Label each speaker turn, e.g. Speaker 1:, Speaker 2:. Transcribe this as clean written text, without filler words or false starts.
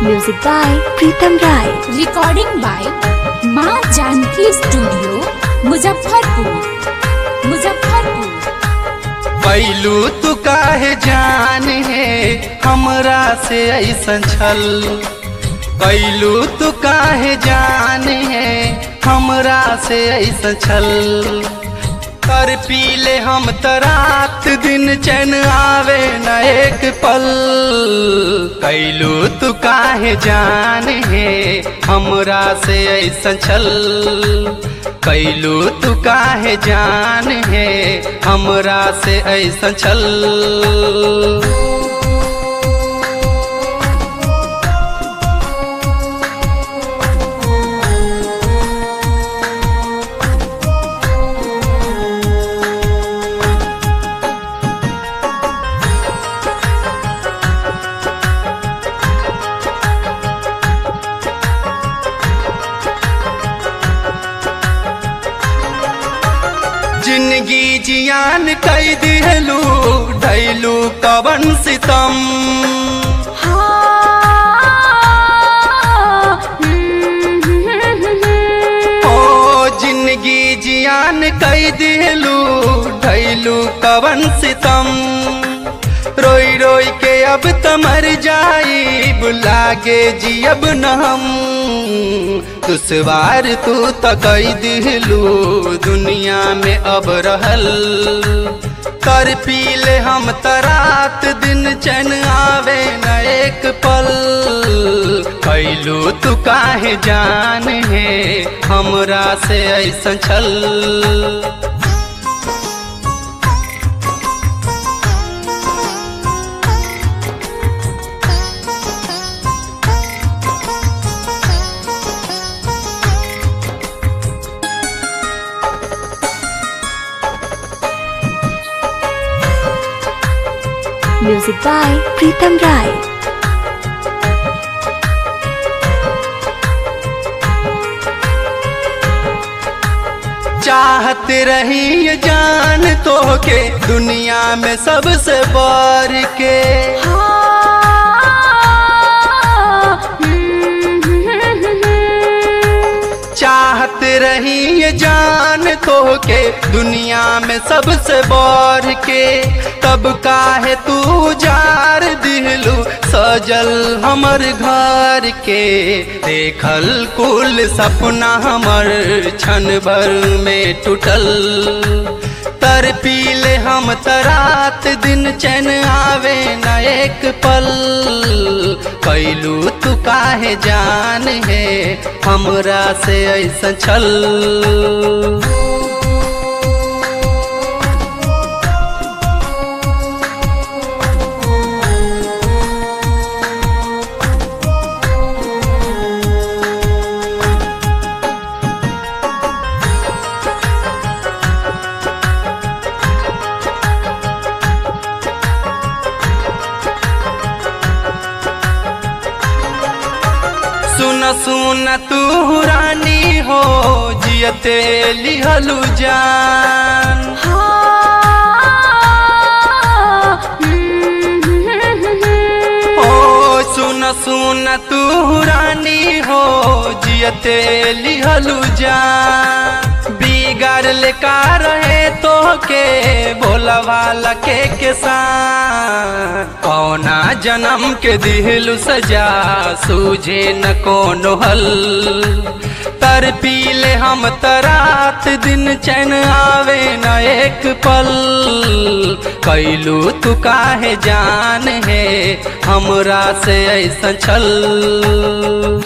Speaker 1: Music by Pritam Rai.
Speaker 2: Recording by Maa Janki studio Muzaffarpur.
Speaker 3: पैलू तू काहे जान है हमरा से ऐसन छल। पैलू तू काहे जान है हमरा से ऐसन छल। कर पीले हम रात दिन चैन आवे न एक पल। कैलू तू काहे जान है हमरा से ऐसन छल। कैलू तू काहे जान है हमरा से ऐसन छल। जिंदगी जियान कई दिलू ढैलू कवन सितम। ओ जिंदगी जियान कई दिलू ढैलू कवन सितम। रोई रोई के अब तमर जाई बुलागे जियब न हम। दुश्वार तू तकई दिलू दुनिया में अब रहल। कर पीले हम रात दिन चैन आवे न एक पल। कैलू तू काहे जान है हमरा से ऐसन छल।
Speaker 1: Music by Pritam Rai.
Speaker 3: चाहत रही ये जान तो के दुनिया में सबसे बढ़ के। चाहत रही ये जान तो के दुनिया में सबसे बढ़ के। तब काहे तू जार दिलू सजल हमर घर के। देखल कुल सपना हमर क्षण भर में टूटल। तर पीले हम रात दिन चैन आवे न एक पल। कैलू तू काहे जान है हमरा से ऐसन छल। सुन सुन तू रानी हो जियते लिहलू जान। ओ सुन सुन तू रानी हो जियते लिहलू जान। बिगाड़ ले का रहे तो के भोला वाला के साथ। कौना जन्म के दिलू सजा सूझे न कोनो हल। तर पीले हम रात दिन चैन आवे न एक पल। कैलू तू काहे जान है हमरा से ऐसन छल।